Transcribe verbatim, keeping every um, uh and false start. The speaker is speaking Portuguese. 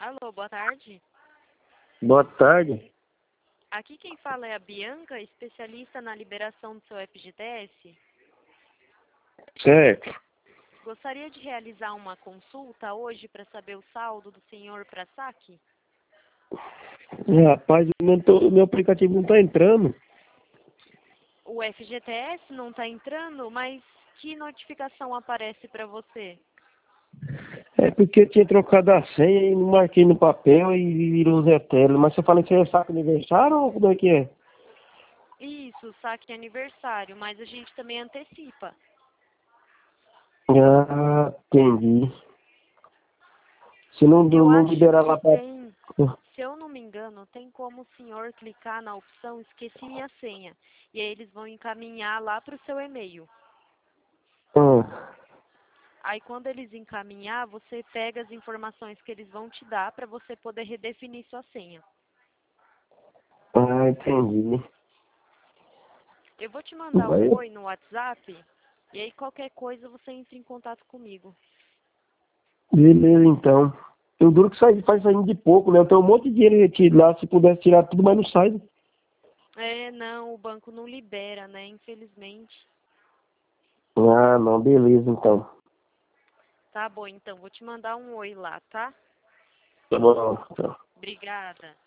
Alô, boa tarde. Boa tarde. Aqui quem fala é a Bianca, especialista na liberação do seu F G T S. Certo. Gostaria de realizar uma consulta hoje para saber o saldo do senhor para saque? É, rapaz, o meu, tô- meu aplicativo não tá entrando. O F G T S não está entrando, mas que notificação aparece para você? É porque eu tinha trocado a senha e não marquei no papel e virou Zé Telo. Mas você fala que é saco aniversário ou como é que é? Isso, saque aniversário, mas a gente também antecipa. Ah, entendi. Se não, Eu não acho liberar que lá pra... tem, se eu não me engano, tem como o senhor clicar na opção esqueci minha senha. E aí eles vão encaminhar lá para o seu e-mail. Ah, Aí quando eles encaminhar, você pega as informações que eles vão te dar para você poder redefinir sua senha. ah, entendi. Eu vou te mandar um Vai. oi no WhatsApp e aí qualquer coisa você entra em contato comigo. Beleza, então. Eu duro que sai, faz saindo de pouco, né? Eu tenho um monte de dinheiro retido lá, se pudesse tirar tudo, mas não sai. Né? É, não, o banco não libera, né? Infelizmente. Ah, não, beleza, então. Tá bom, então, vou te mandar um oi lá, tá? Tá bom, então. Obrigada.